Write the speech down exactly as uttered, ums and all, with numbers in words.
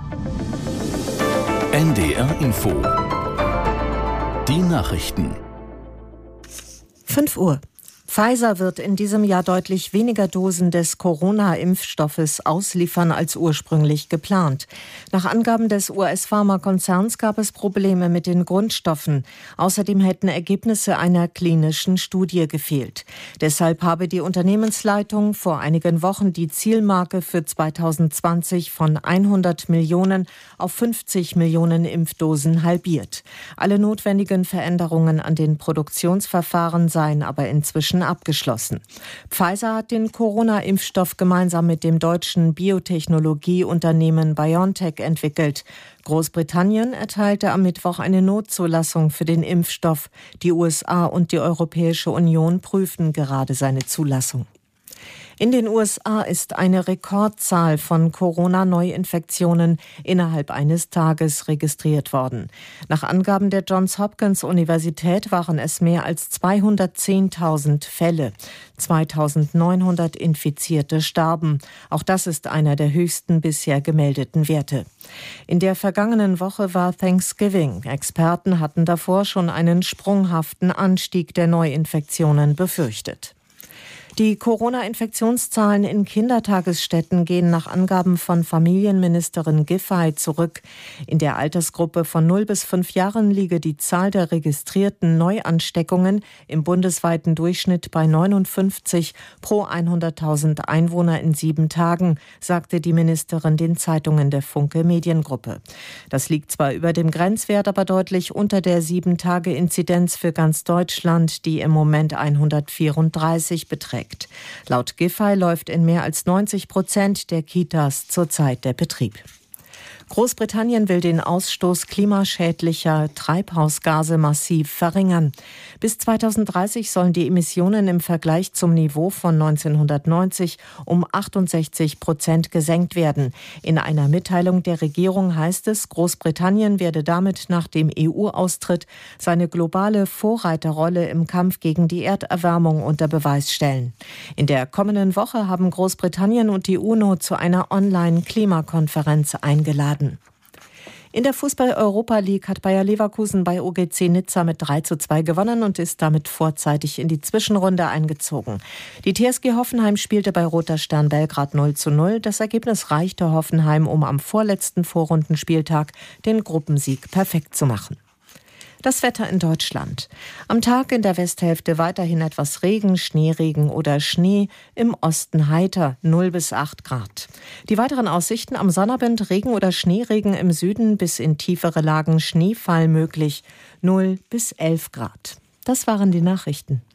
N D R Info. Die Nachrichten. fünf Uhr. Pfizer wird in diesem Jahr deutlich weniger Dosen des Corona-Impfstoffes ausliefern als ursprünglich geplant. Nach Angaben des U S-Pharmakonzerns gab es Probleme mit den Grundstoffen. Außerdem hätten Ergebnisse einer klinischen Studie gefehlt. Deshalb habe die Unternehmensleitung vor einigen Wochen die Zielmarke für zweitausendzwanzig von hundert Millionen auf fünfzig Millionen Impfdosen halbiert. Alle notwendigen Veränderungen an den Produktionsverfahren seien aber inzwischen abgeschlossen. Pfizer hat den Corona-Impfstoff gemeinsam mit dem deutschen Biotechnologieunternehmen BioNTech entwickelt. Großbritannien erteilte am Mittwoch eine Notzulassung für den Impfstoff. Die U S A und die Europäische Union prüfen gerade seine Zulassung. In den U S A ist eine Rekordzahl von Corona-Neuinfektionen innerhalb eines Tages registriert worden. Nach Angaben der Johns Hopkins Universität waren es mehr als zweihundertzehntausend Fälle. zweitausendneunhundert Infizierte starben. Auch das ist einer der höchsten bisher gemeldeten Werte. In der vergangenen Woche war Thanksgiving. Experten hatten davor schon einen sprunghaften Anstieg der Neuinfektionen befürchtet. Die Corona-Infektionszahlen in Kindertagesstätten gehen nach Angaben von Familienministerin Giffey zurück. In der Altersgruppe von null bis fünf Jahren liege die Zahl der registrierten Neuansteckungen im bundesweiten Durchschnitt bei neunundfünfzig pro hunderttausend Einwohner in sieben Tagen, sagte die Ministerin den Zeitungen der Funke Mediengruppe. Das liegt zwar über dem Grenzwert, aber deutlich unter der sieben Tage Inzidenz für ganz Deutschland, die im Moment hundertvierunddreißig beträgt. Laut Giffey läuft in mehr als neunzig Prozent der Kitas zurzeit der Betrieb. Großbritannien will den Ausstoß klimaschädlicher Treibhausgase massiv verringern. Bis zweitausenddreißig sollen die Emissionen im Vergleich zum Niveau von neunzehnhundertneunzig um achtundsechzig Prozent gesenkt werden. In einer Mitteilung der Regierung heißt es, Großbritannien werde damit nach dem E U-Austritt seine globale Vorreiterrolle im Kampf gegen die Erderwärmung unter Beweis stellen. In der kommenden Woche haben Großbritannien und die UNO zu einer Online-Klimakonferenz eingeladen. In der Fußball-Europa League hat Bayer Leverkusen bei O G C Nizza mit drei zu zwei gewonnen und ist damit vorzeitig in die Zwischenrunde eingezogen. Die T S G Hoffenheim spielte bei Roter Stern Belgrad null zu null. Das Ergebnis reichte Hoffenheim, um am vorletzten Vorrundenspieltag den Gruppensieg perfekt zu machen. Das Wetter in Deutschland. Am Tag in der Westhälfte weiterhin etwas Regen, Schneeregen oder Schnee. Im Osten heiter null bis acht Grad. Die weiteren Aussichten: am Sonnabend Regen oder Schneeregen, im Süden bis in tiefere Lagen Schneefall möglich. null bis elf Grad. Das waren die Nachrichten.